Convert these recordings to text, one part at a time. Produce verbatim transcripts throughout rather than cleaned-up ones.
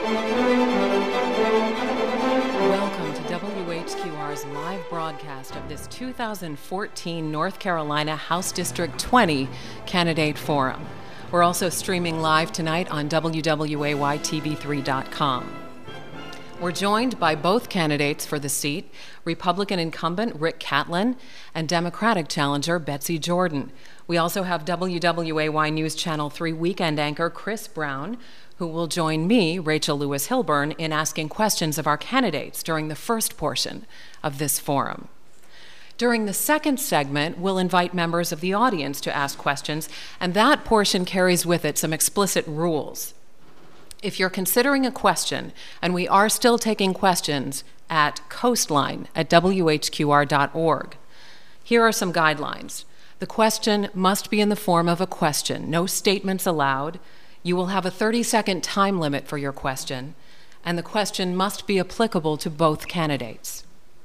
Welcome to W H Q R's live broadcast of this two thousand fourteen North Carolina House District twenty Candidate Forum. We're also streaming live tonight on W W A Y T V three dot com. We're joined by both candidates for the seat, Republican incumbent Rick Catlin and Democratic challenger Betsy Jordan. We also have W W A Y News Channel three weekend anchor Chris Brown, who will join me, Rachel Lewis Hilburn, in asking questions of our candidates during the first portion of this forum. During the second segment, we'll invite members of the audience to ask questions, and that portion carries with it some explicit rules. If you're considering a question, and we are still taking questions at coastline at W H Q R dot org, here are some guidelines. The question must be in the form of a question, no statements allowed. You will have a thirty second time limit for your question, and the question must be applicable to both candidates.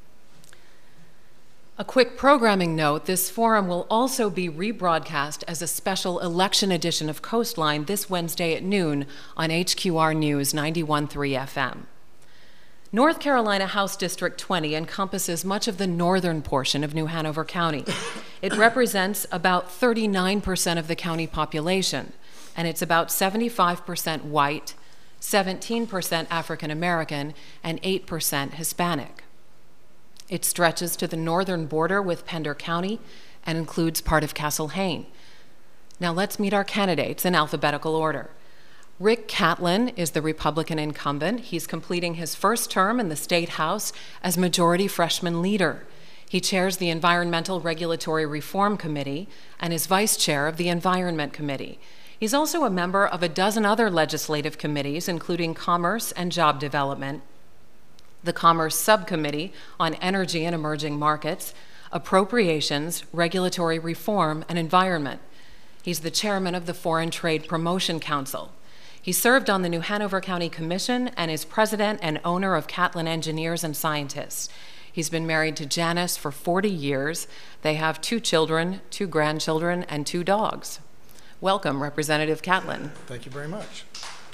A quick programming note, this forum will also be rebroadcast as a special election edition of Coastline this Wednesday at noon on H Q R News ninety-one point three F M. North Carolina House District twenty encompasses much of the northern portion of New Hanover County. It represents about thirty-nine percent of the county population, and it's about seventy-five percent white, seventeen percent African American, and eight percent Hispanic. It stretches to the northern border with Pender County and includes part of Castle Hayne. Now let's meet our candidates in alphabetical order. Rick Catlin is the Republican incumbent. He's completing his first term in the State House as Majority Freshman Leader. He chairs the Environmental Regulatory Reform Committee and is Vice Chair of the Environment Committee. He's also a member of a dozen other legislative committees, including Commerce and Job Development, the Commerce Subcommittee on Energy and Emerging Markets, Appropriations, Regulatory Reform, and Environment. He's the chairman of the Foreign Trade Promotion Council. He served on the New Hanover County Commission and is president and owner of Catlin Engineers and Scientists. He's been married to Janice for forty years. They have two children, two grandchildren, and two dogs. Welcome, Representative Catlin. Thank you very much.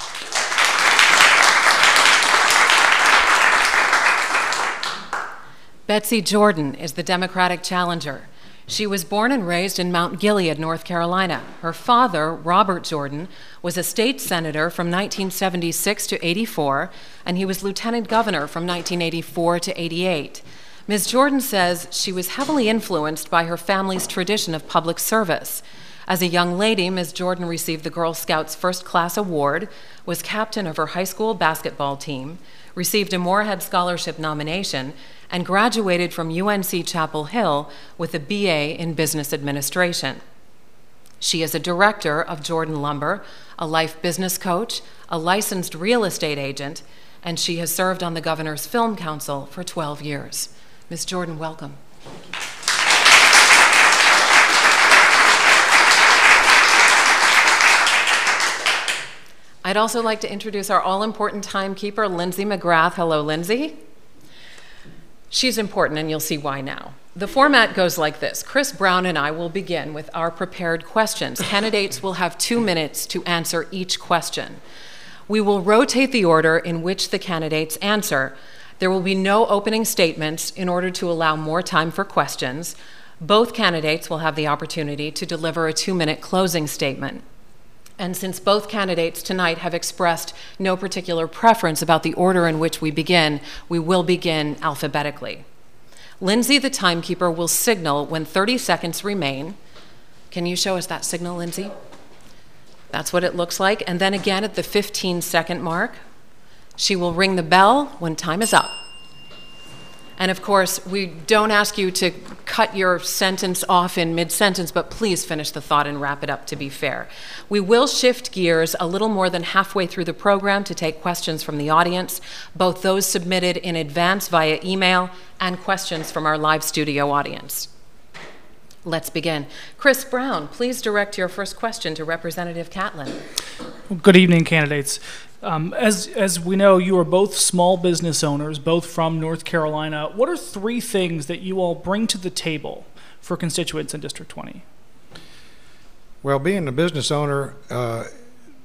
Betsy Jordan is the Democratic challenger. She was born and raised in Mount Gilead, North Carolina. Her father, Robert Jordan, was a state senator from nineteen seventy-six to eighty-four, and he was lieutenant governor from nineteen eighty-four to eighty-eight. Miz Jordan says she was heavily influenced by her family's tradition of public service. As a young lady, Miz Jordan received the Girl Scouts First Class Award, was captain of her high school basketball team, received a Moorhead Scholarship nomination, and graduated from U N C Chapel Hill with a B A in Business Administration. She is a director of Jordan Lumber, a life business coach, a licensed real estate agent, and she has served on the Governor's Film Council for twelve years. Miz Jordan, welcome. I'd also like to introduce our all-important timekeeper, Lindsay McGrath. Hello, Lindsay. She's important, and you'll see why now. The format goes like this. Chris Brown and I will begin with our prepared questions. Candidates will have two minutes to answer each question. We will rotate the order in which the candidates answer. There will be no opening statements in order to allow more time for questions. Both candidates will have the opportunity to deliver a two-minute closing statement. And since both candidates tonight have expressed no particular preference about the order in which we begin, we will begin alphabetically. Lindsay, the timekeeper, will signal when thirty seconds remain. Can you show us that signal, Lindsay? That's what it looks like. And then again at the fifteen second mark, she will ring the bell when time is up. And of course, we don't ask you to cut your sentence off in mid-sentence, but please finish the thought and wrap it up to be fair. We will shift gears a little more than halfway through the program to take questions from the audience, both those submitted in advance via email and questions from our live studio audience. Let's begin. Chris Brown, please direct your first question to Representative Catlin. Good evening, candidates. Um, as, as we know, you are both small business owners, both from North Carolina. What are three things that you all bring to the table for constituents in District twenty? Well, being a business owner, uh,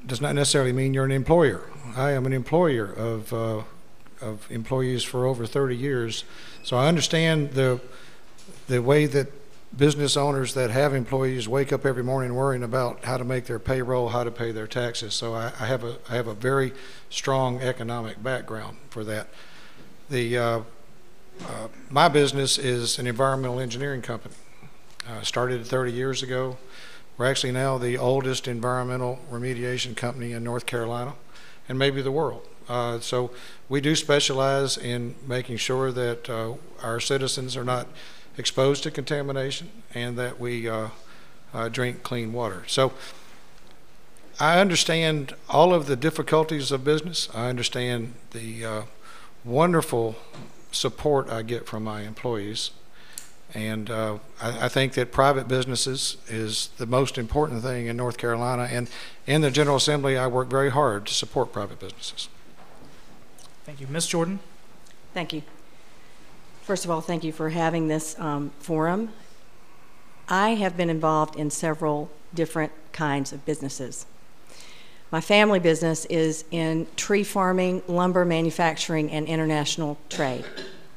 does not necessarily mean you're an employer. I am an employer of, uh, of employees for over thirty years, so I understand the, the way that business owners that have employees wake up every morning worrying about how to make their payroll, how to pay their taxes. So I, I have a I have a very strong economic background for that. The uh, uh, my business is an environmental engineering company. Uh, started thirty years ago. We're actually now the oldest environmental remediation company in North Carolina, and maybe the world. Uh, so we do specialize in making sure that uh, our citizens are not exposed to contamination and that we uh, uh, drink clean water. So I understand all of the difficulties of business. I understand the uh, wonderful support I get from my employees. And uh, I, I think that private businesses is the most important thing in North Carolina. And in the General Assembly, I work very hard to support private businesses. Thank you. Miz Jordan. Thank you. First of all, thank you for having this um, forum. I have been involved in several different kinds of businesses. My family business is in tree farming, lumber manufacturing, and international trade.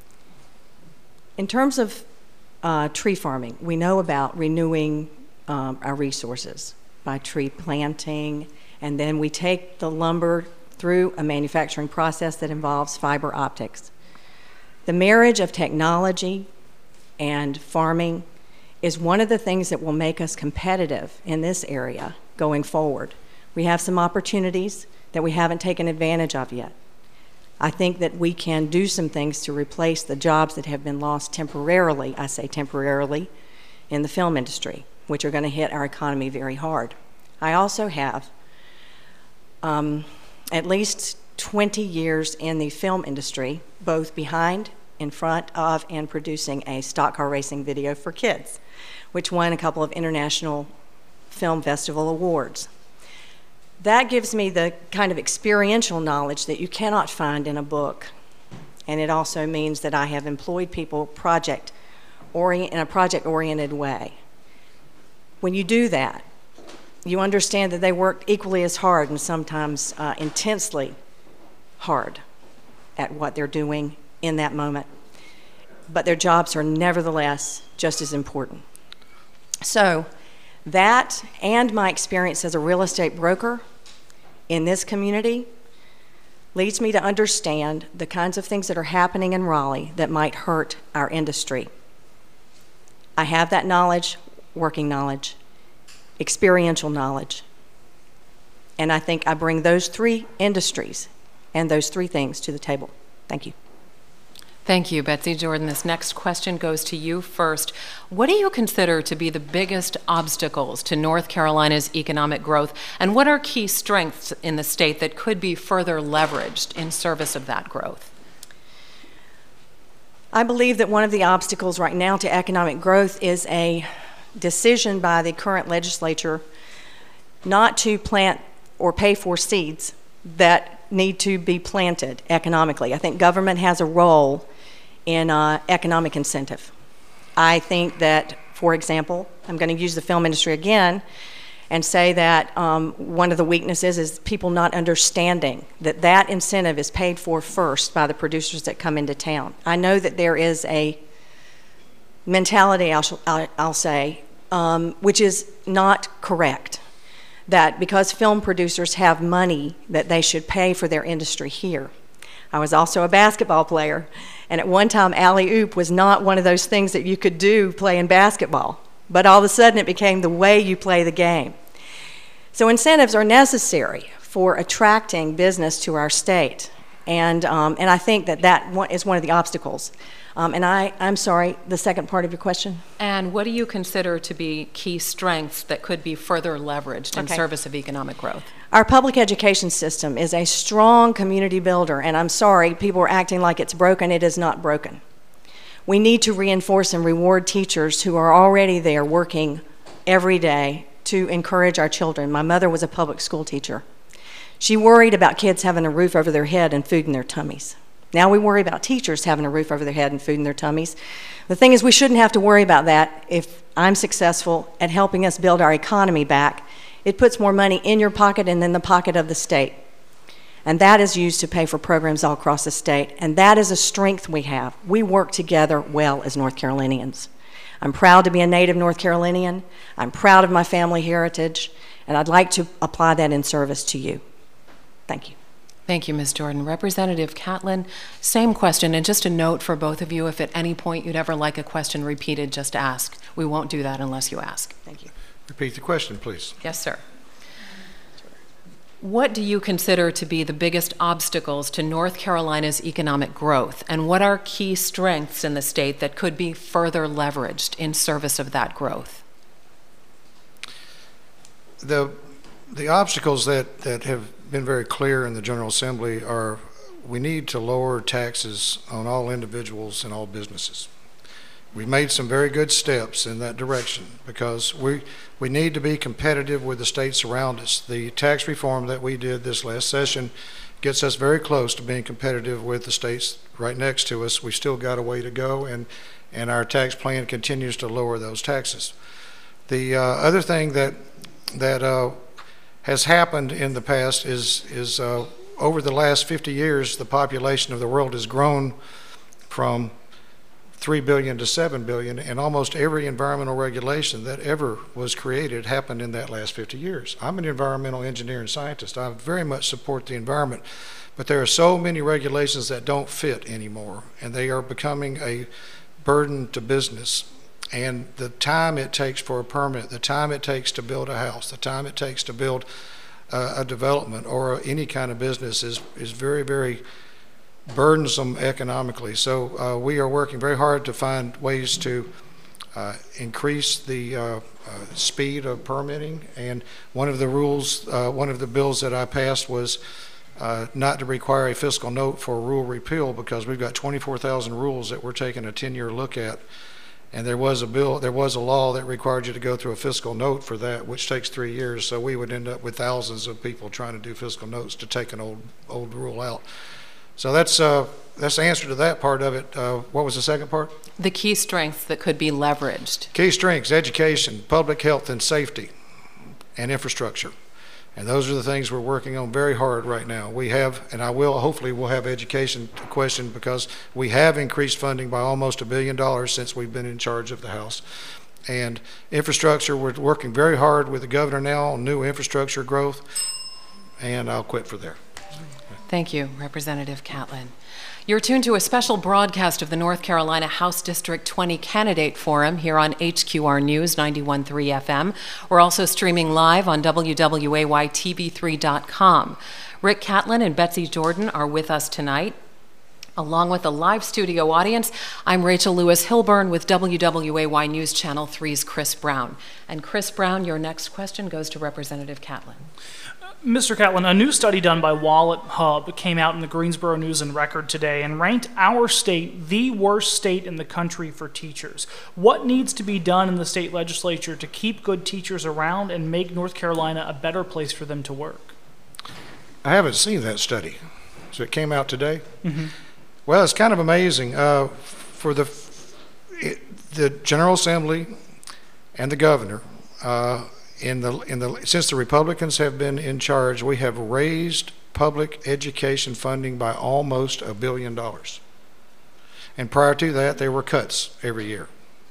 In terms of uh, tree farming, we know about renewing um, our resources by tree planting, and then we take the lumber through a manufacturing process that involves fiber optics. The marriage of technology and farming is one of the things that will make us competitive in this area going forward. We have some opportunities that we haven't taken advantage of yet. I think that we can do some things to replace the jobs that have been lost temporarily, I say temporarily, in the film industry, which are going to hit our economy very hard. I also have um, at least twenty years in the film industry, both behind, in front of, and producing a stock car racing video for kids, which won a couple of international film festival awards. That gives me the kind of experiential knowledge that you cannot find in a book. And it also means that I have employed people project orient, in a project-oriented way. When you do that, you understand that they work equally as hard and sometimes uh, intensely hard at what they're doing in that moment. But their jobs are nevertheless just as important. So that and my experience as a real estate broker in this community leads me to understand the kinds of things that are happening in Raleigh that might hurt our industry. I have that knowledge, working knowledge, experiential knowledge, and I think I bring those three industries and those three things to the table. Thank you. Thank you, Betsy Jordan. This next question goes to you first. What do you consider to be the biggest obstacles to North Carolina's economic growth, and what are key strengths in the state that could be further leveraged in service of that growth? I believe that one of the obstacles right now to economic growth is a decision by the current legislature not to plant or pay for seeds that need to be planted economically. I think government has a role in uh, economic incentive. I think that, for example, I'm going to use the film industry again and say that um, one of the weaknesses is people not understanding that that incentive is paid for first by the producers that come into town. I know that there is a mentality, I'll, I'll, I'll say, um, which is not correct, that because film producers have money that they should pay for their industry here. I was also a basketball player, and at one time alley-oop was not one of those things that you could do playing basketball, but all of a sudden it became the way you play the game. So incentives are necessary for attracting business to our state, and, um, and I think that that one is one of the obstacles. Um, and I, I'm sorry, the second part of your question? And what do you consider to be key strengths that could be further leveraged in Okay. service of economic growth? Our public education system is a strong community builder, and I'm sorry, people are acting like it's broken. It is not broken. We need to reinforce and reward teachers who are already there working every day to encourage our children. My mother was a public school teacher. She worried about kids having a roof over their head and food in their tummies. Now we worry about teachers having a roof over their head and food in their tummies. The thing is, we shouldn't have to worry about that if I'm successful at helping us build our economy back. It puts more money in your pocket and in the pocket of the state. And that is used to pay for programs all across the state. And that is a strength we have. We work together well as North Carolinians. I'm proud to be a native North Carolinian. I'm proud of my family heritage. And I'd like to apply that in service to you. Thank you. Thank you, Miz Jordan. Representative Catlin, same question. And just a note for both of you, if at any point you'd ever like a question repeated, just ask. We won't do that unless you ask. Thank you. Repeat the question, please. Yes, sir. What do you consider to be the biggest obstacles to North Carolina's economic growth, and what are key strengths in the state that could be further leveraged in service of that growth? The, the obstacles that, that have been very clear in the General Assembly are we need to lower taxes on all individuals and all businesses. We've made some very good steps in that direction because we, we need to be competitive with the states around us. The tax reform that we did this last session gets us very close to being competitive with the states right next to us. We still got a way to go, and, and our tax plan continues to lower those taxes. The uh, other thing that, that uh, has happened in the past is, is uh, over the last fifty years, the population of the world has grown from three billion to seven billion, and almost every environmental regulation that ever was created happened in that last fifty years. I'm an environmental engineer and scientist. I very much support the environment, but there are so many regulations that don't fit anymore, and they are becoming a burden to business. And the time it takes for a permit, the time it takes to build a house, the time it takes to build uh, a development or any kind of business is, is very, very burdensome economically. So uh, we are working very hard to find ways to uh, increase the uh, uh, speed of permitting. And one of the rules, uh, one of the bills that I passed was uh, not to require a fiscal note for rule repeal, because we've got twenty-four thousand rules that we're taking a ten-year look at. And there was a bill, there was a law that required you to go through a fiscal note for that, which takes three years. So we would end up with thousands of people trying to do fiscal notes to take an old old rule out. So that's uh, that's the answer to that part of it. Uh, what was the second part? The key strengths that could be leveraged. Key strengths: education, public health and safety, and infrastructure. And those are the things we're working on very hard right now. We have, and I will, hopefully we'll have education question, because we have increased funding by almost a billion dollars since we've been in charge of the House. And infrastructure, we're working very hard with the governor now on new infrastructure growth, and I'll quit for there. Thank you, Representative Catlin. You're tuned to a special broadcast of the North Carolina House District twenty Candidate Forum here on H Q R News ninety-one point three F M. We're also streaming live on W W A Y T V three dot com. Rick Catlin and Betsy Jordan are with us tonight. Along with a live studio audience, I'm Rachel Lewis Hilburn with W W A Y News Channel three's Chris Brown. And Chris Brown, your next question goes to Representative Catlin. Mister Catlin, a new study done by Wallet Hub came out in the Greensboro News and Record today and ranked our state the worst state in the country for teachers. What needs to be done in the state legislature to keep good teachers around and make North Carolina a better place for them to work? I haven't seen that study. So it came out today? Mm-hmm. Well, it's kind of amazing. Uh, for the, it, the General Assembly and the governor, uh, In the, in the, since the Republicans have been in charge, we have raised public education funding by almost a billion dollars. And prior to that, there were cuts every year.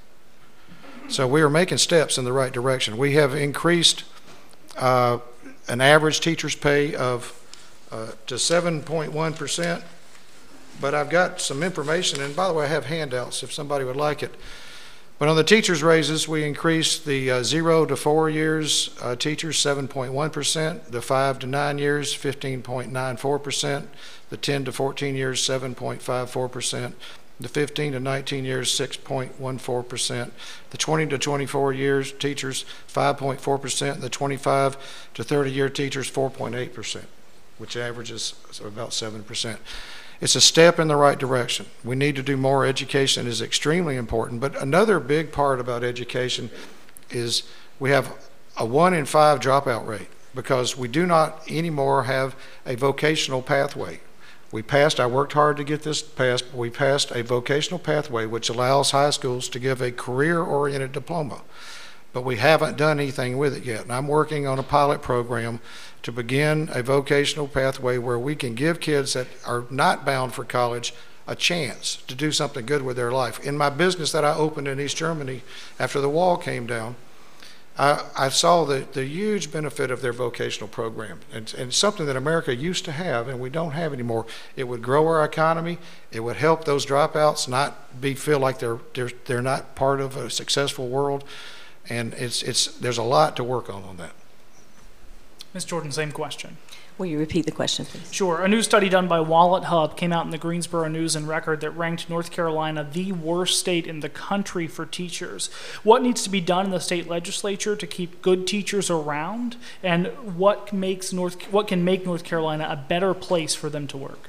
So we are making steps in the right direction. We have increased uh, an average teacher's pay of uh, to seven point one percent. But I've got some information, and by the way, I have handouts if somebody would like it. But on the teachers' raises, we increased the uh, zero to four years uh, teachers seven point one percent, the five to nine years fifteen point nine four percent, the ten to fourteen years seven point five four percent, the fifteen to nineteen years six point one four percent, the twenty to twenty-four years teachers five point four percent, the twenty-five to thirty year teachers four point eight percent, which averages about seven percent. It's a step in the right direction. We need to do more. Education is extremely important. But another big part about education is we have a one in five dropout rate because we do not anymore have a vocational pathway. We passed, I worked hard to get this passed, but we passed a vocational pathway which allows high schools to give a career-oriented diploma. but we haven't done anything with it yet. And I'm working on a pilot program to begin a vocational pathway where we can give kids that are not bound for college a chance to do something good with their life. In my business that I opened in East Germany after the wall came down, I, I saw the, the huge benefit of their vocational program, and, and something that America used to have and we don't have anymore. It would grow our economy. It would help those dropouts not be feel like they're they're they're not part of a successful world, and it's it's there's a lot to work on on that. Miz Jordan, same question. Will you repeat the question, please? Sure. A new study done by Wallet Hub came out in the Greensboro News and Record that ranked North Carolina the worst state in the country for teachers. What needs to be done in the state legislature to keep good teachers around, and what makes North what can make North Carolina a better place for them to work?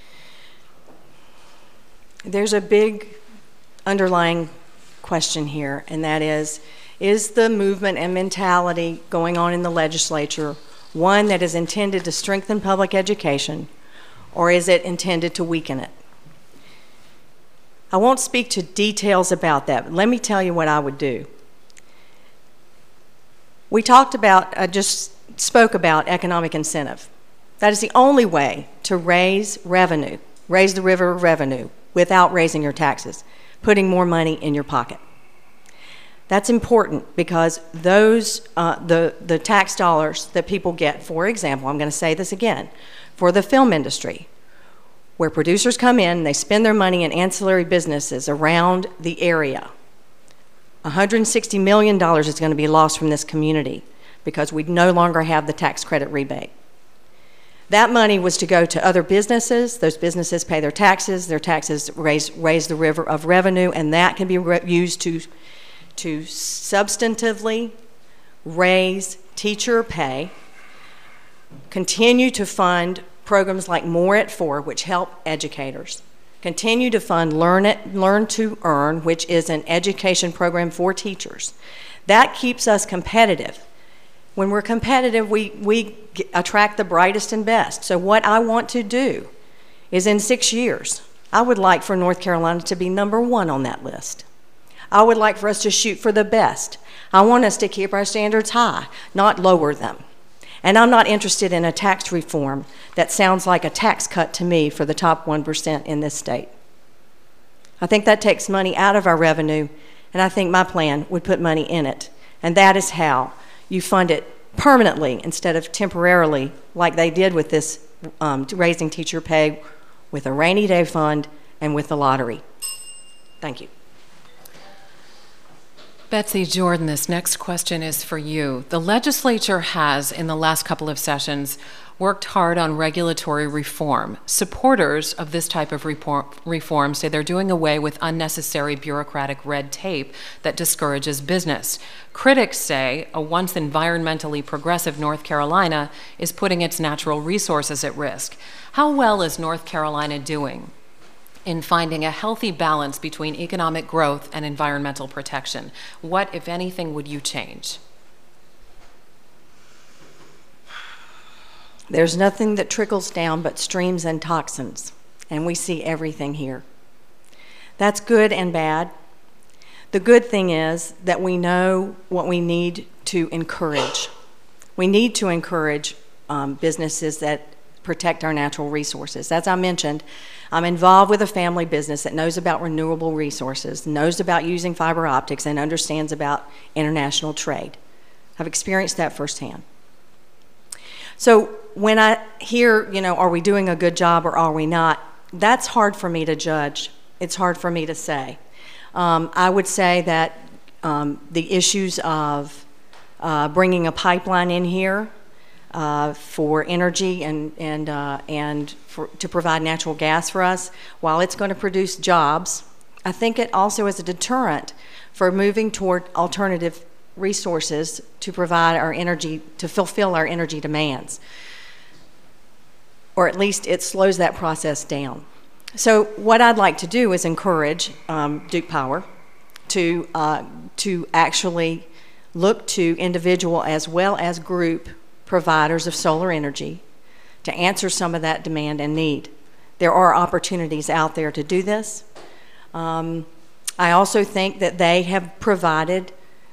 There's a big underlying question here, and that is, is the movement and mentality going on in the legislature one that is intended to strengthen public education, or is it intended to weaken it? I won't speak to details about that, but let me tell you what I would do. We talked about, I just spoke about economic incentive. That is the only way to raise revenue, raise the river of revenue without raising your taxes, putting more money in your pocket. That's important because those, uh, the, the tax dollars that people get, for example, I'm going to say this again, for the film industry, where producers come in, they spend their money in ancillary businesses around the area. one hundred sixty million dollars is going to be lost from this community because we no longer have the tax credit rebate. That money was to go to other businesses. Those businesses pay their taxes. Their taxes raise, raise the river of revenue, and that can be re- used to to substantively raise teacher pay, continue to fund programs like More at Four, which help educators, continue to fund Learn, it, Learn to Earn, which is an education program for teachers. That keeps us competitive. When we're competitive, we, we attract the brightest and best. So what I want to do is in six years, I would like for North Carolina to be number one on that list. I would like for us to shoot for the best. I want us to keep our standards high, not lower them. And I'm not interested in a tax reform that sounds like a tax cut to me for the top one percent in this state. I think that takes money out of our revenue, and I think my plan would put money in it. And that is how you fund it permanently instead of temporarily, like they did with this um, raising teacher pay with a rainy day fund and with the lottery. Thank you. Betsy Jordan, this next question is for you. The legislature has, in the last couple of sessions, worked hard on regulatory reform. Supporters of this type of reform say they're doing away with unnecessary bureaucratic red tape that discourages business. Critics say a once environmentally progressive North Carolina is putting its natural resources at risk. How well is North Carolina doing in finding a healthy balance between economic growth and environmental protection? What, if anything, would you change? There's nothing that trickles down but streams and toxins, and we see everything here. That's good and bad. The good thing is that we know what we need to encourage. We need to encourage um, businesses that protect our natural resources. As I mentioned, I'm involved with a family business that knows about renewable resources, knows about using fiber optics, and understands about international trade. I've experienced that firsthand. So when I hear, you know, are we doing a good job or are we not, that's hard for me to judge. It's hard for me to say. Um, I would say that um, the issues of uh, bringing a pipeline in here uh, for energy and, and, uh, and for, to provide natural gas for us, while it's going to produce jobs, I think it also is a deterrent for moving toward alternative resources to provide our energy, to fulfill our energy demands. Or at least it slows that process down. So what I'd like to do is encourage um, Duke Power to, uh, to actually look to individual as well as group providers of solar energy to answer some of that demand and need. There are opportunities out there to do this. Um, I also think that they have provided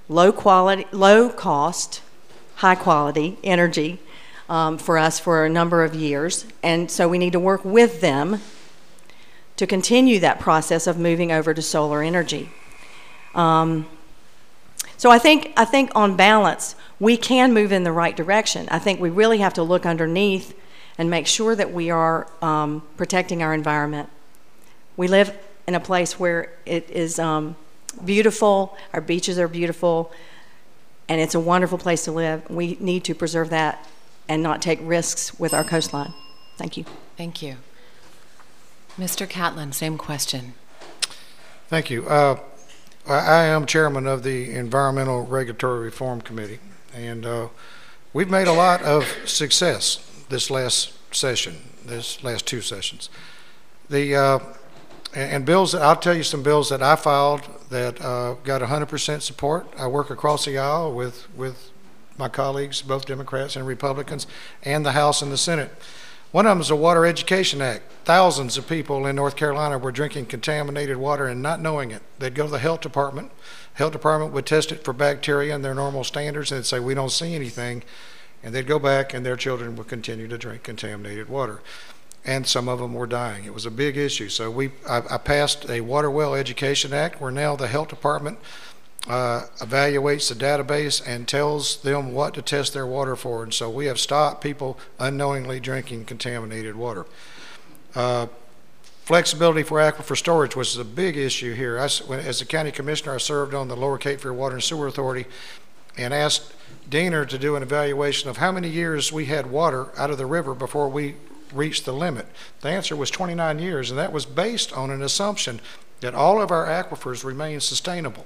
low quality, low cost, high quality energy um, for us for a number of years. And so we need to work with them to continue that process of moving over to solar energy. Um, so I think, I think on balance, we can move in the right direction. I think we really have to look underneath and make sure that we are um, protecting our environment. We live in a place where it is um, beautiful, our beaches are beautiful, and it's a wonderful place to live. We need to preserve that and not take risks with our coastline. Thank you. Thank you. Mister Catlin, same question. Thank you. Uh, I I am chairman of the Environmental Regulatory Reform Committee, and uh, we've made a lot of success this last session, this last two sessions. The uh, and, and bills that I'll tell you some bills that I filed that uh, got one hundred percent support. I work across the aisle with with my colleagues, both Democrats and Republicans, and the House and the Senate. One of them is the Water Education Act. Thousands of people in North Carolina were drinking contaminated water and not knowing it. They'd go to the health department. Health department would test it for bacteria and their normal standards, and they'd say, we don't see anything. And they'd go back and their children would continue to drink contaminated water. And some of them were dying. It was a big issue. So we, I, I passed a Water Well Education Act where now the health department uh, evaluates the database and tells them what to test their water for. And so we have stopped people unknowingly drinking contaminated water. Uh, flexibility for aquifer storage was a big issue here. I, as a county commissioner, I served on the Lower Cape Fear Water and Sewer Authority and asked Diener to do an evaluation of how many years we had water out of the river before we reached the limit. The answer was twenty-nine years, and that was based on an assumption that all of our aquifers remain sustainable.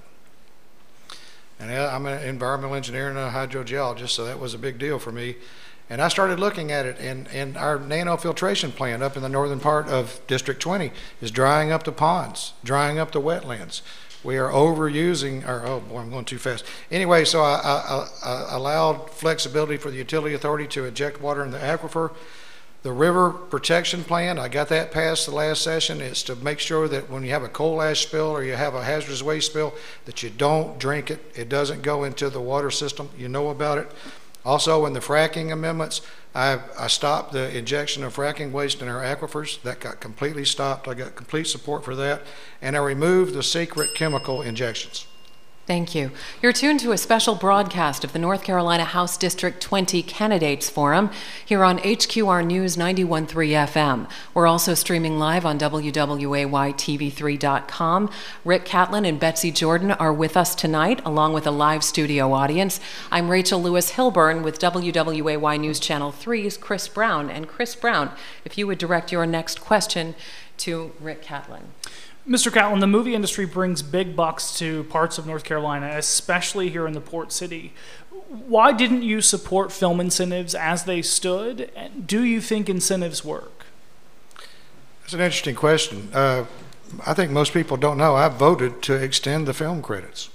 And I'm an environmental engineer and a hydrogeologist, so that was a big deal for me. And I started looking at it, and, and our nanofiltration plant up in the northern part of District twenty is drying up the ponds, drying up the wetlands. We are overusing our, oh boy, I'm going too fast. Anyway, so I, I, I allowed flexibility for the utility authority to inject water in the aquifer. The river protection plan, I got that passed the last session. It's to make sure that when you have a coal ash spill or you have a hazardous waste spill, that you don't drink it. It doesn't go into the water system. You know about it. Also, in the fracking amendments, I, I stopped the injection of fracking waste in our aquifers. That got completely stopped. I got complete support for that. And I removed the secret chemical injections. Thank you. You're tuned to a special broadcast of the North Carolina House District twenty Candidates Forum here on H Q R News ninety-one point three F M. We're also streaming live on W W A Y T V three dot com. Rick Catlin and Betsy Jordan are with us tonight, along with a live studio audience. I'm Rachel Lewis Hilburn with W W A Y News Channel three's Chris Brown. And Chris Brown, if you would direct your next question to Rick Catlin. Mister Catlin, the movie industry brings big bucks to parts of North Carolina, especially here in the port city. Why didn't you support film incentives as they stood? Do you think incentives work? That's an interesting question. Uh, I think most people don't know I voted to extend the film credits.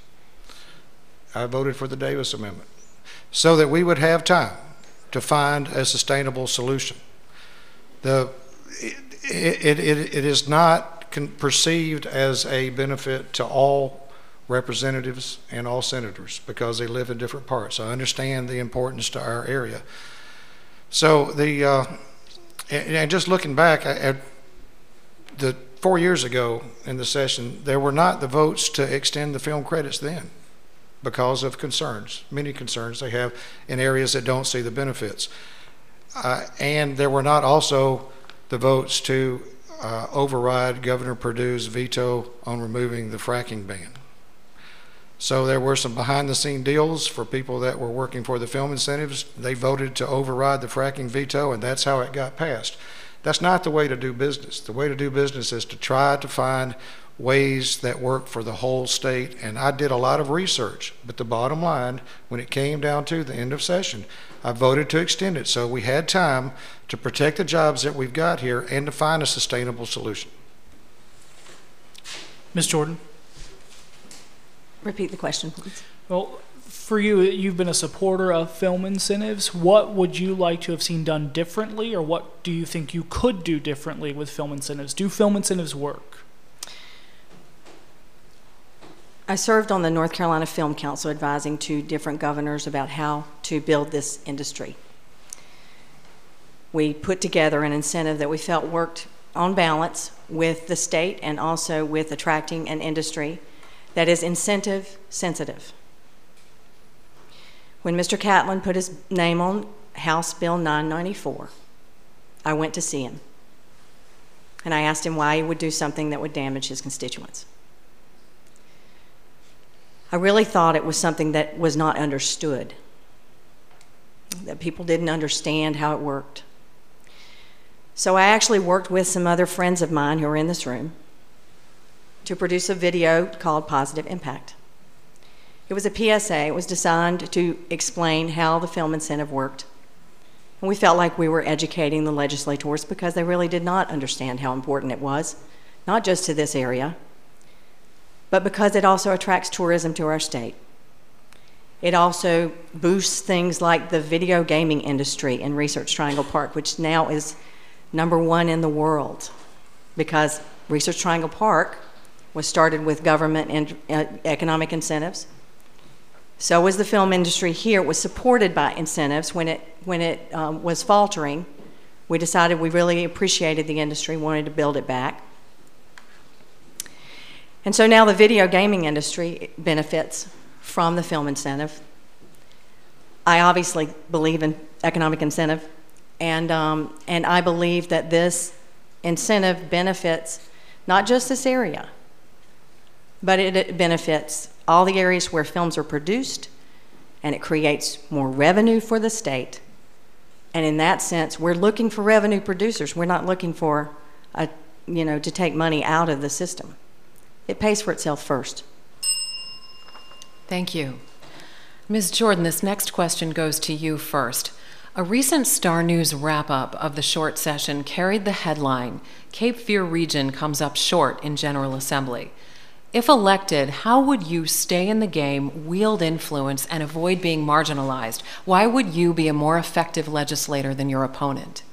I voted for the Davis Amendment so that we would have time to find a sustainable solution. The, it, it, it, it is not perceived as a benefit to all representatives and all senators because they live in different parts. I understand the importance to our area. So the, uh, and, and just looking back at the four years ago in the session, there were not the votes to extend the film credits then because of concerns, many concerns they have in areas that don't see the benefits. Uh, and there were not also the votes to Uh, override Governor Perdue's veto on removing the fracking ban. So there were some behind the scene deals for people that were working for the film incentives. They voted to override the fracking veto, and that's how it got passed. That's not the way to do business. The way to do business is to try to find ways that work for the whole state, and I did a lot of research, but the bottom line, when it came down to the end of session, I voted to extend it so we had time to protect the jobs that we've got here and to find a sustainable solution. Miz Jordan? Repeat the question, please. Well, for you, you've been a supporter of film incentives. What would you like to have seen done differently, or what do you think you could do differently with film incentives? Do film incentives work? I served on the North Carolina Film Council advising to different governors about how to build this industry. We put together an incentive that we felt worked on balance with the state and also with attracting an industry that is incentive sensitive. When Mister Catlin put his name on House Bill nine ninety-four, I went to see him, and I asked him why he would do something that would damage his constituents. I really thought it was something that was not understood, that people didn't understand how it worked. So I actually worked with some other friends of mine who are in this room to produce a video called Positive Impact. It was a P S A. It was designed to explain how the film incentive worked. And we felt like we were educating the legislators because they really did not understand how important it was, not just to this area, but because it also attracts tourism to our state. It also boosts things like the video gaming industry in Research Triangle Park, which now is number one in the world, because Research Triangle Park was started with government and uh, economic incentives. So was the film industry here. It was supported by incentives. When it, when it um, was faltering, we decided we really appreciated the industry, wanted to build it back. And so now the video gaming industry benefits from the film incentive. I obviously believe in economic incentive, and, um, and I believe that this incentive benefits not just this area, but it, it benefits all the areas where films are produced, and it creates more revenue for the state. And in that sense, we're looking for revenue producers. We're not looking for, a, you know, to take money out of the system. It pays for itself first. Thank you. Miz Jordan, this next question goes to you first. A recent Star News wrap-up of the short session carried the headline, Cape Fear Region comes up short in General Assembly. If elected, how would you stay in the game, wield influence, and avoid being marginalized? Why would you be a more effective legislator than your opponent?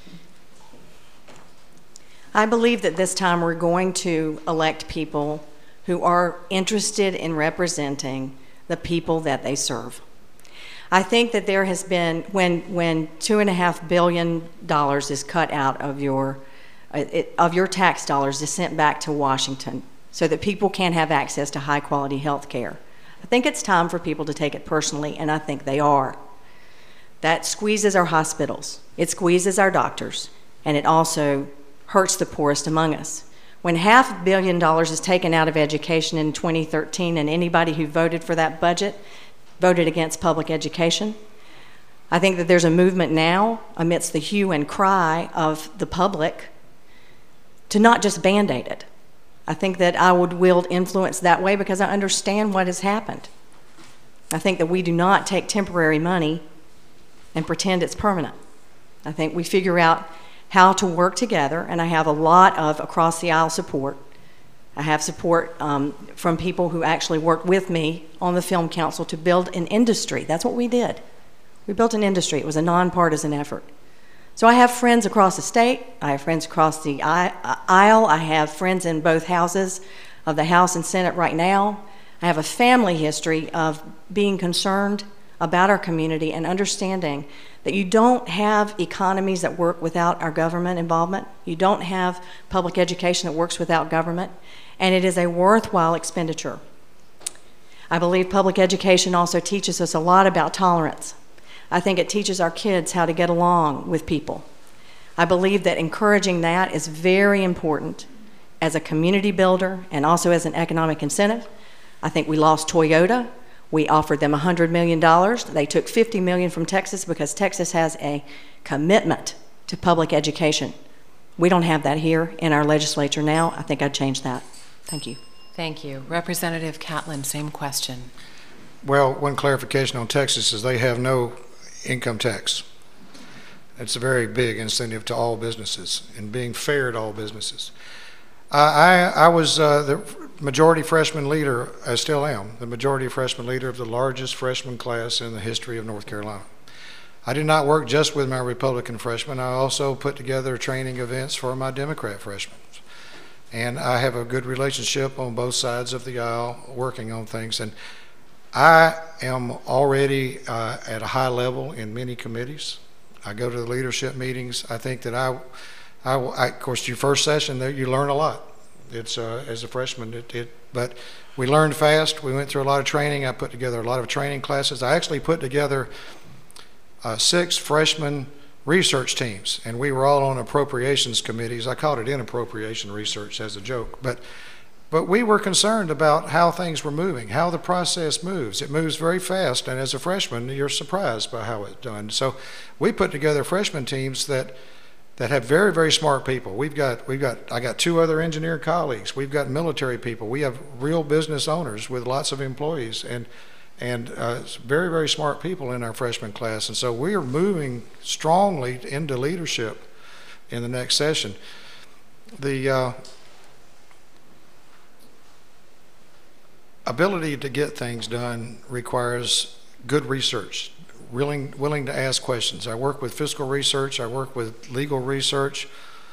I believe that this time we're going to elect people who are interested in representing the people that they serve. I think that there has been, when, when two and a half billion dollars is cut out of your, uh, it, of your tax dollars is sent back to Washington so that people can have access to high quality health care, I think it's time for people to take it personally, and I think they are. That squeezes our hospitals, it squeezes our doctors, and it also hurts the poorest among us. When half a billion dollars is taken out of education in twenty thirteen, and anybody who voted for that budget voted against public education, I think that there's a movement now amidst the hue and cry of the public to not just Band-Aid it. I think that I would wield influence that way because I understand what has happened. I think that we do not take temporary money and pretend it's permanent. I think we figure out how to work together, and I have a lot of across-the-aisle support. I have support um, from people who actually worked with me on the Film Council to build an industry. That's what we did. We built an industry. It was a nonpartisan effort. So I have friends across the state. I have friends across the aisle. I have friends in both houses of the House and Senate right now. I have a family history of being concerned about our community and understanding that you don't have economies that work without our government involvement. You don't have public education that works without government, and it is a worthwhile expenditure. I believe public education also teaches us a lot about tolerance. I think it teaches our kids how to get along with people. I believe that encouraging that is very important as a community builder and also as an economic incentive. I think we lost Toyota. We offered them one hundred million dollars. They took fifty million dollars from Texas because Texas has a commitment to public education. We don't have that here in our legislature now. I think I'd change that. Thank you. Thank you. Representative Catlin, same question. Well, one clarification on Texas is they have no income tax. It's a very big incentive to all businesses and being fair to all businesses. I, I, I was uh, the majority freshman leader, I still am, the majority freshman leader of the largest freshman class in the history of North Carolina. I did not work just with my Republican freshmen. I also put together training events for my Democrat freshmen. and I have a good relationship on both sides of the aisle working on things. And I am already uh, at a high level in many committees. I go to the leadership meetings. I think that I, I, I of course, your first session there, you learn a lot. It's uh, as a freshman, it, it, but we learned fast. We went through a lot of training. I put together a lot of training classes. I actually put together uh, six freshman research teams, and we were all on appropriations committees. I called it inappropriation research as a joke, but but we were concerned about how things were moving, how the process moves. It moves very fast, and as a freshman, you're surprised by how it's done. So we put together freshman teams that that have very, very smart people. We've got, we've got, I got two other engineer colleagues. We've got military people. We have real business owners with lots of employees, and and uh, very, very smart people in our freshman class. And so we are moving strongly into leadership in the next session. The uh, ability to get things done requires good research, willing, willing to ask questions. I work with fiscal research, I work with legal research.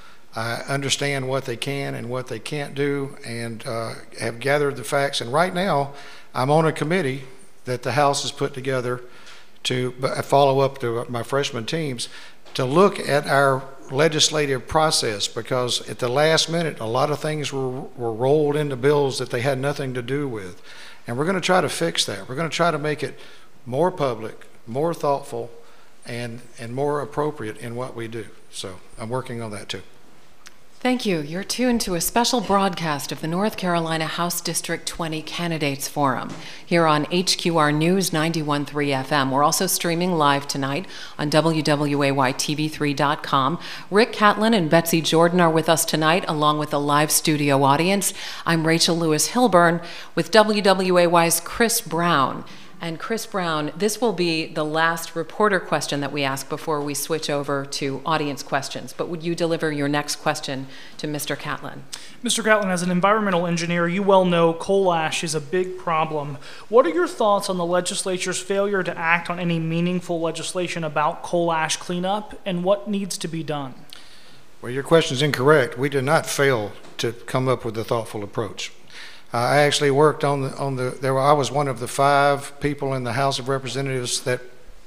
I understand what they can and what they can't do, and uh, have gathered the facts. And right now, I'm on a committee that the House has put together to follow up to my freshman teams to look at our legislative process, because at the last minute, a lot of things were, were rolled into bills that they had nothing to do with. And we're going to try to fix that. We're going to try to make it more public, more thoughtful, and, and more appropriate in what we do. So I'm working on that too. Thank you. You're tuned to a special broadcast of the North Carolina House District twenty Candidates Forum here on H Q R News ninety-one point three F M. We're also streaming live tonight on W W A Y T V three dot com. Rick Catlin and Betsy Jordan are with us tonight, along with a live studio audience. I'm Rachel Lewis Hilburn with W W A Y's Chris Brown. And Chris Brown, this will be the last reporter question that we ask before we switch over to audience questions. But would you deliver your next question to Mister Catlin? Mister Catlin, as an environmental engineer, you well know coal ash is a big problem. What are your thoughts on the legislature's failure to act on any meaningful legislation about coal ash cleanup, and what needs to be done? Well, your question is incorrect. We did not fail to come up with a thoughtful approach. Uh, I actually worked on the, on the, there were, I was one of the five people in the House of Representatives that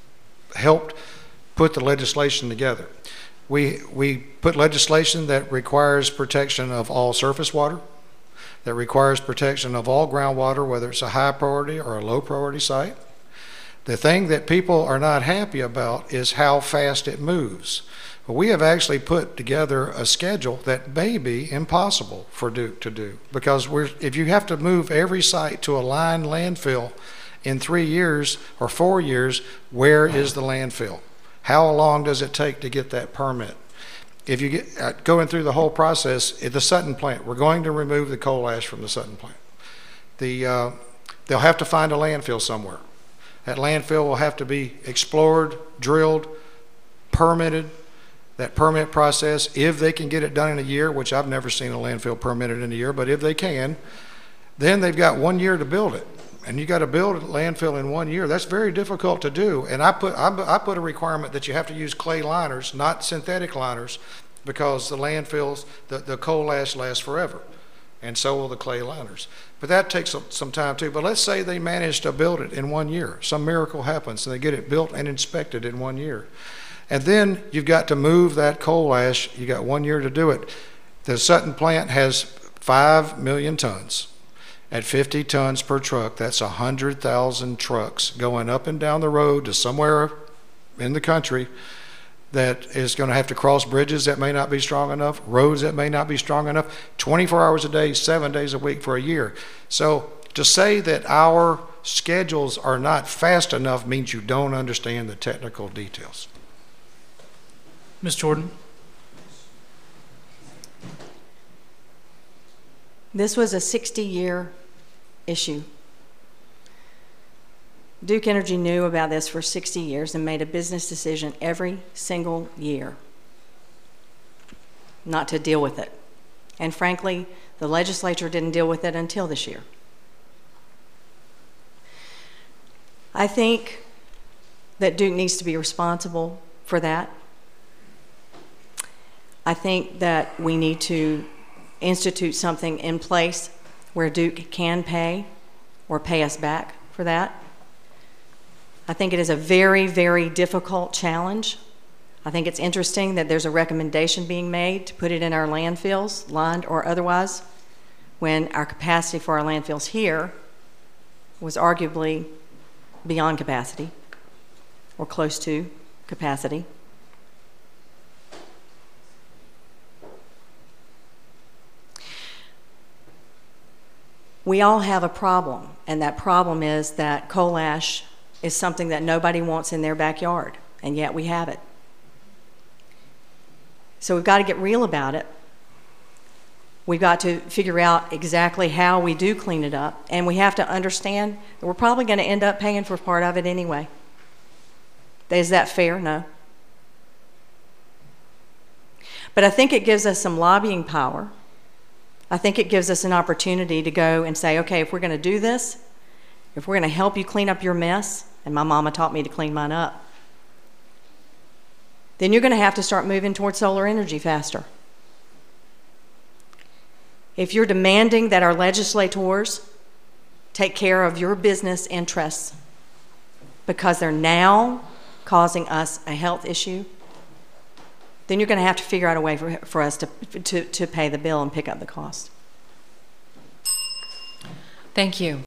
helped put the legislation together. We, we put legislation that requires protection of all surface water, that requires protection of all groundwater, whether it's a high priority or a low priority site. The thing that people are not happy about is how fast it moves. We have actually put together a schedule that may be impossible for Duke to do, because we're, if you have to move every site to a lined landfill in three years or four years, where is the landfill? How long does it take to get that permit? If you get uh, going through the whole process at the Sutton plant, we're going to remove the coal ash from the Sutton plant. The, uh, they'll have to find a landfill somewhere. That landfill will have to be explored, drilled, permitted. That permit process, if they can get it done in a year, which I've never seen a landfill permitted in a year, but if they can, then they've got one year to build it. And you got to build a landfill in one year. That's very difficult to do. And I put, I put a requirement that you have to use clay liners, not synthetic liners, because the landfills, the, the coal ash lasts forever. And so will the clay liners. But that takes some time too. But let's say they manage to build it in one year. Some miracle happens and they get it built and inspected in one year. And then you've got to move that coal ash. You got one year to do it. The Sutton plant has five million tons. At fifty tons per truck, that's one hundred thousand trucks going up and down the road to somewhere in the country that is going to have to cross bridges that may not be strong enough, roads that may not be strong enough, twenty-four hours a day, seven days a week for a year. So to say that our schedules are not fast enough means you don't understand the technical details. Miz Jordan. This was a sixty-year issue. Duke Energy knew about this for sixty years and made a business decision every single year not to deal with it. And frankly, the legislature didn't deal with it until this year. I think that Duke needs to be responsible for that. I think that we need to institute something in place where Duke can pay or pay us back for that. I think it is a very, very difficult challenge. I think it's interesting that there's a recommendation being made to put it in our landfills, lined or otherwise, when our capacity for our landfills here was arguably beyond capacity or close to capacity. We all have a problem, and that problem is that coal ash is something that nobody wants in their backyard, and yet we have it. So we've got to get real about it. We've got to figure out exactly how we do clean it up, and we have to understand that we're probably going to end up paying for part of it anyway. Is that fair? No. But I think it gives us some lobbying power. I think it gives us an opportunity to go and say, okay, if we're going to do this, if we're going to help you clean up your mess, and my mama taught me to clean mine up, then you're going to have to start moving towards solar energy faster. If you're demanding that our legislators take care of your business interests because they're now causing us a health issue, then you're going to have to figure out a way for, for us to, to, to pay the bill and pick up the cost. Thank you.